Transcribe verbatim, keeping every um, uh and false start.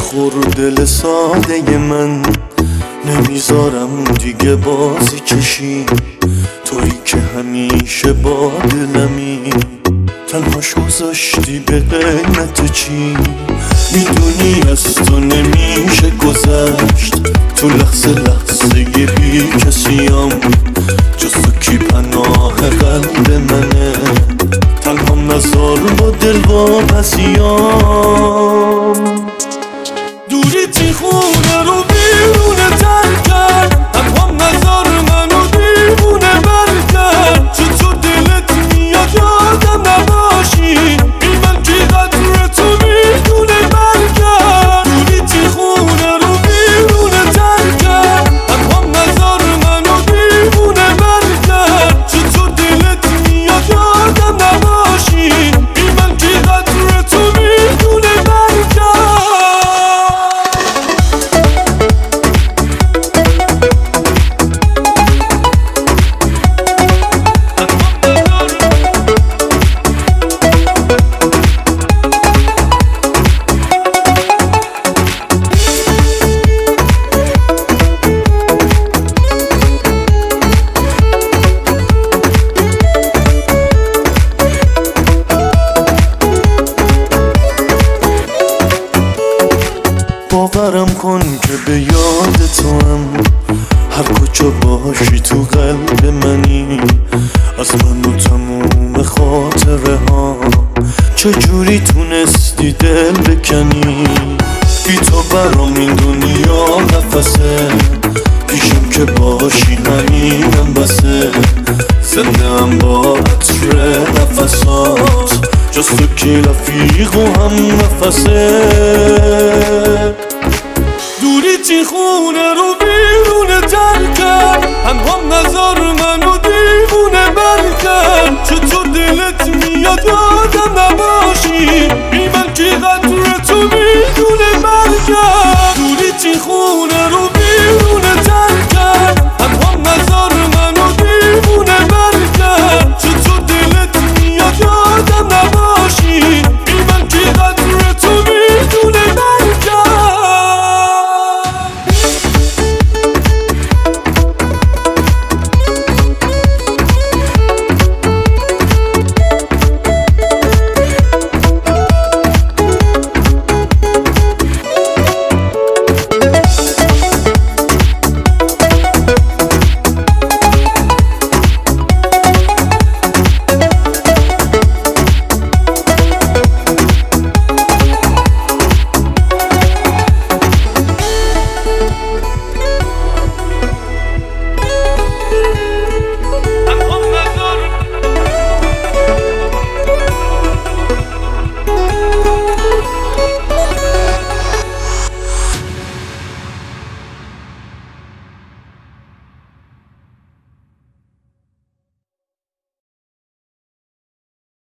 نخور دل ساده من، نمیذارم دیگه بازی کشی، تویی که همیشه با دلمی، تنهاش گذاشتی به قیمت چی؟ میدونی از تو نمیشه گذشت، تو لحظه لحظه بی کسیم، جز تو کی پناه قلب منه، تنهام نزار با دل واپسیم. دوری تی خونه رو بیرونه ترک کرد، تنهام نزار منو دیوونه بر کرد، چون تو دلت میاد یادم نباشی، این من کی قدر تو میدونه بر کرد. دوری تی خونه رو بیرونه ترک کرد، تنهام نزار منو دیوونه بر کرد، چون تو دلت میاد یادم نباشی، این من کی قدر تو میدونه بر کرد. باورم کن که به یاد تو هم، هر کجا باشی تو قلب منی، از من و تموم خاطره ها، چجوری تونستی دل بکنی؟ بی تو برام این دنیا نفسه، پیشم که باشی همینم بسه، زنده هم با عطر نفسات، جز تو کی رفیق و هم نفسه.